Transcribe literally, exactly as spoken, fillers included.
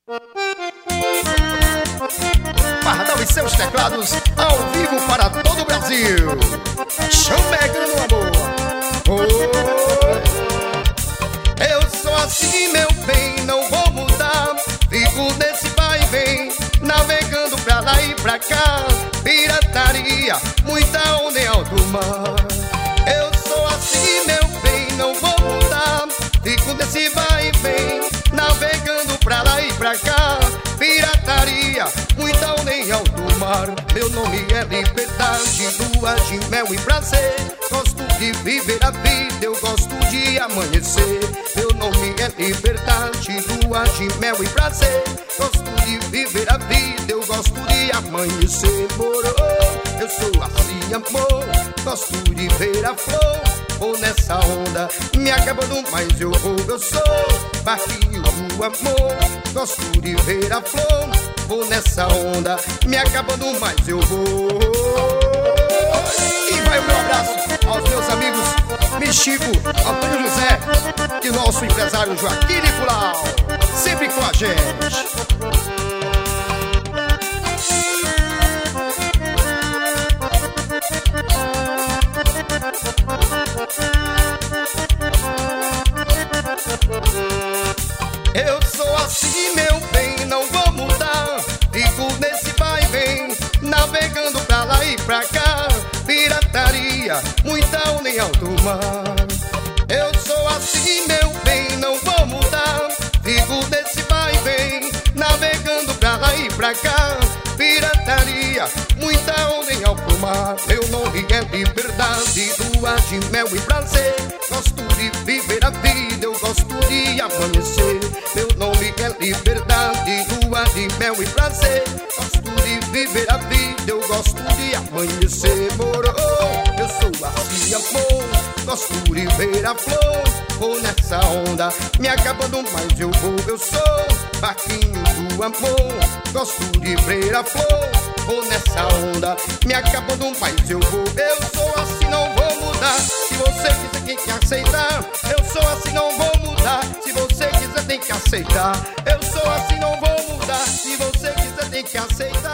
Pardal e seus teclados ao vivo para todo o Brasil. Chamegue no amor. Oh, eu sou assim, meu bem, não vou mudar. Fico nesse vai e vem, navegando pra lá e pra cá. Pirataria, muita onda em alto mar. Eu sou assim, meu bem, não vou mudar. Fico nesse vai e vem, navegando pra lá e pra cá. Pirataria, muita onda em alto mar. Meu nome é liberdade, lua de mel e prazer. Gosto de viver a vida, eu gosto de amanhecer. Meu nome é liberdade, lua de mel e prazer. Gosto de viver a vida, eu gosto de amanhecer. Moro, eu sou assim, amor. Gosto de ver a flor. Vou nessa onda, me acabando, mas eu vou. Eu sou barquinho do amor. Gosto de ver a flor. Vou nessa onda, me acabando, mas eu vou. E vai o meu abraço aos meus amigos Michico, Antônio José e nosso empresário Joaquim Nicolau, sempre com a gente. Eu sou assim, meu bem, não vou mudar. Fico nesse vai e vem, navegando pra lá e pra cá. Pirataria, muita onda em alto mar. Eu sou assim, meu bem, não vou mudar. Fico nesse vai e vem, navegando pra lá e pra cá. Pirataria, muita onda em alto mar. Meu nome é liberdade, lua de mel e prazer. Gosto de viver a vida, eu gosto de amanhecer. Meu nome é liberdade, lua de mel e prazer. Gosto de viver a vida, eu gosto de amanhecer. Moro, eu sou assim, amor. Gosto de ver a flor. Vou nessa onda, me acabando, mas eu vou. Eu sou barquinho do amor. Gosto de ver a flor. Vou nessa onda, me acabando, mas eu vou. Eu sou assim, não vou mudar. Se você quiser, tem que aceitar. Eu sou assim, não vou mudar. Se você quiser, tem que aceitar. Eu sou assim, não vou mudar. Se você quiser, tem que aceitar.